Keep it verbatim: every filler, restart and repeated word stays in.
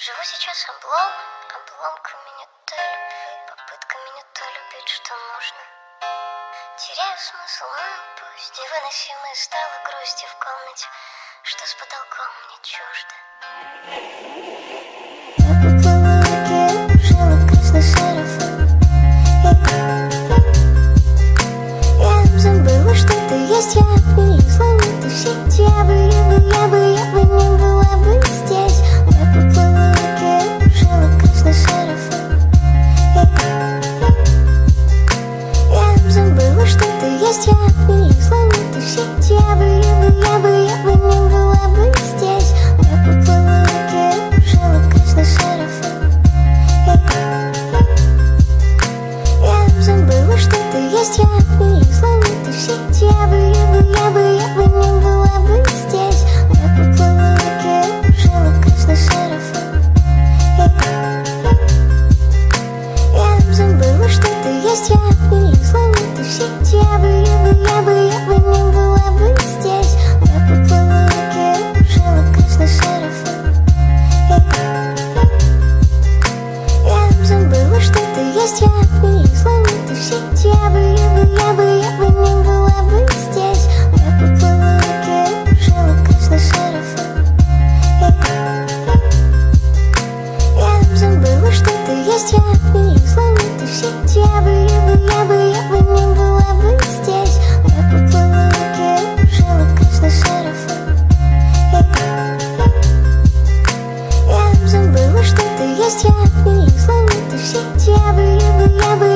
Живу сейчас облом, обломками не той любви, попытками не то любить, что нужно. Теряю смысл, ну пусть невыносимой стала грусти в комнате, что с потолком мне чуждо. Я поплыла в реке, жила красный сарафан. Я забыла, что ты есть, я влезла в эту сеть. Я бы, я бы, я бы, я бы не была бы здесь. Я поплыла в реке, жила красный сарафан. Я забыла, что ты есть, я влезла в эту сеть. Я бы, я бы, я бы, я бы не была бы здесь. Я поплыла в реке, жила красный сарафан. Я забыла, что ты есть, я влезла в эту сеть. Я бы, я бы, я бы, я бы не была бы здесь. Я поплыла в реке, жила красный сарафан. Я забыла, что ты есть, я влезла в эту сеть. Я бы, я бы, я бы, я бы не была бы здесь. Я поплыла в реке, жила красный сарафан. Я забыла, что ты есть, я влезла в эту сеть. Я бы, я бы, я бы, я бы не была бы здесь. Я поплыла в реке, жила красный сарафан. Я забыла, что ты есть, я влезла в эту сеть. Я бы, я бы, я бы, я бы не была бы здесь. Я поплыла в реке, жила красный сарафан. Я забыла, что ты есть, я влезла в эту сеть. Я бы, я бы, я бы